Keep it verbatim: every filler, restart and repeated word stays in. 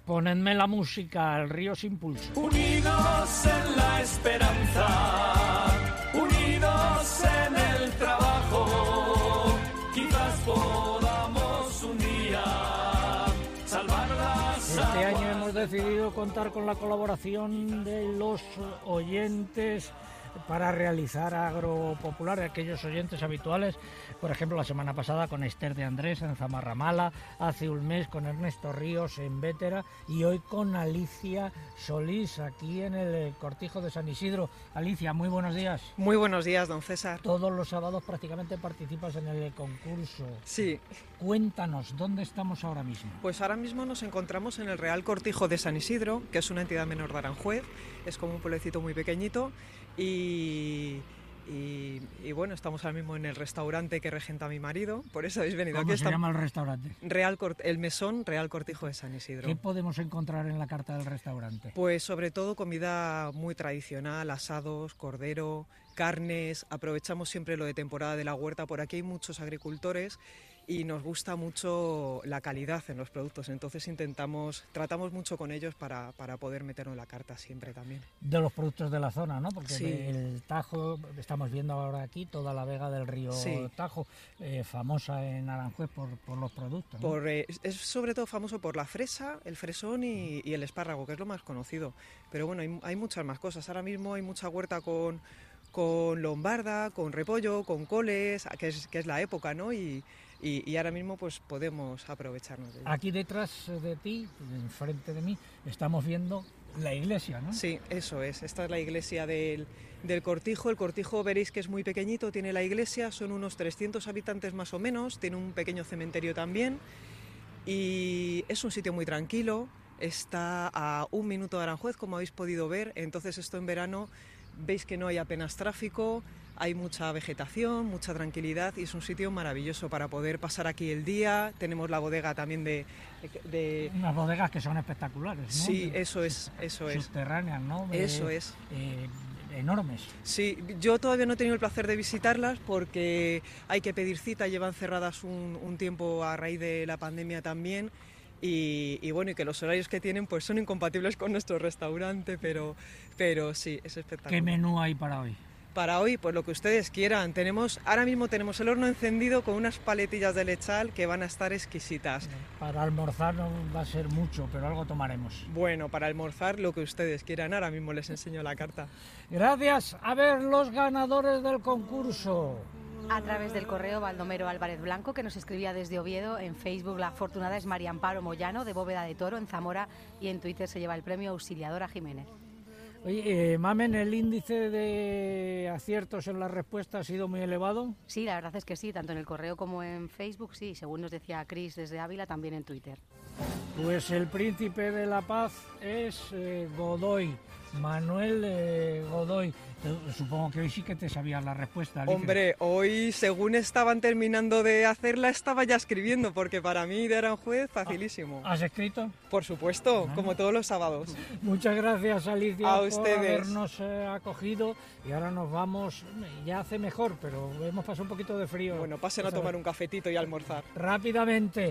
Ponedme la música, el río sin pulso. Unidos en la esperanza, unidos en el trabajo, quizás podamos un día salvar las Este aguas. año hemos decidido contar con la colaboración de los oyentes para realizar Agropopular, aquellos oyentes habituales, por ejemplo la semana pasada con Esther de Andrés en Zamarramala, hace un mes con Ernesto Ríos en Vétera y hoy con Alicia Solís aquí en el Cortijo de San Isidro. Alicia, muy buenos días. Muy buenos días, don César. Todos los sábados prácticamente participas en el concurso. Sí. Cuéntanos, ¿dónde estamos ahora mismo? Pues ahora mismo nos encontramos en el Real Cortijo de San Isidro, que es una entidad menor de Aranjuez, es como un pueblecito muy pequeñito y, y, y bueno, estamos ahora mismo en el restaurante que regenta mi marido, por eso habéis venido ¿Cómo aquí. se Está llama el restaurante? Real Cort- el Mesón Real Cortijo de San Isidro. ¿Qué podemos encontrar en la carta del restaurante? Pues sobre todo comida muy tradicional, asados, cordero, carnes, aprovechamos siempre lo de temporada de la huerta, por aquí hay muchos agricultores y nos gusta mucho la calidad en los productos, entonces intentamos, tratamos mucho con ellos para, para poder meterlo en la carta siempre también. De los productos de la zona, ¿no? Porque Sí. el Tajo, estamos viendo ahora aquí toda la vega del río Sí. Tajo, eh, famosa en Aranjuez por, por los productos, ¿no? Por, eh, es sobre todo famoso por la fresa, el fresón y, y el espárrago, que es lo más conocido, pero bueno, hay, hay muchas más cosas, ahora mismo hay mucha huerta con... con lombarda, con repollo, con coles, que es, que es la época, ¿no? Y, y, y ahora mismo pues podemos aprovecharnos de ello. Aquí detrás de ti, enfrente de mí, estamos viendo la iglesia, ¿no? Sí, eso es, esta es la iglesia del, del Cortijo. El Cortijo veréis que es muy pequeñito, tiene la iglesia, son unos trescientos habitantes más o menos, tiene un pequeño cementerio también y es un sitio muy tranquilo, está a un minuto de Aranjuez, como habéis podido ver, entonces esto en verano veis que no hay apenas tráfico, hay mucha vegetación, mucha tranquilidad y es un sitio maravilloso para poder pasar aquí el día. Tenemos la bodega también de... de... Unas bodegas que son espectaculares, ¿no? Sí, eso es, eso es. Subterráneas, ¿no? Eso es. Eh, enormes. Sí, yo todavía no he tenido el placer de visitarlas porque hay que pedir cita, llevan cerradas un, un tiempo a raíz de la pandemia también. Y, y bueno, y que los horarios que tienen pues son incompatibles con nuestro restaurante, pero, pero sí, es espectacular. ¿Qué menú hay para hoy? Para hoy, pues lo que ustedes quieran. Tenemos, ahora mismo tenemos el horno encendido con unas paletillas de lechal que van a estar exquisitas. Para almorzar no va a ser mucho, pero algo tomaremos. Bueno, para almorzar lo que ustedes quieran. Ahora mismo les enseño la carta. Gracias. A ver los ganadores del concurso. A través del correo Baldomero Álvarez Blanco, que nos escribía desde Oviedo. En Facebook la afortunada es María Amparo Moyano, de Bóveda de Toro, en Zamora. Y en Twitter se lleva el premio Auxiliadora Jiménez. Oye, eh, Mamen, ¿el índice de aciertos en la respuesta ha sido muy elevado? Sí, la verdad es que sí, tanto en el correo como en Facebook, sí. Según nos decía Cris desde Ávila, también en Twitter. Pues el príncipe de la paz es eh, Godoy, Manuel eh, Godoy. Supongo que hoy sí que te sabías la respuesta, Alicia. Hombre, hoy según estaban terminando de hacerla estaba ya escribiendo, porque para mí de Aranjuez facilísimo. ¿Has escrito? Por supuesto, Ah. como todos los sábados. Muchas gracias, Alicia, A por ustedes. habernos eh, acogido. Y ahora nos vamos, ya hace mejor, pero hemos pasado un poquito de frío. Bueno, pasen a Esta tomar vez. un cafetito y a almorzar. Rápidamente,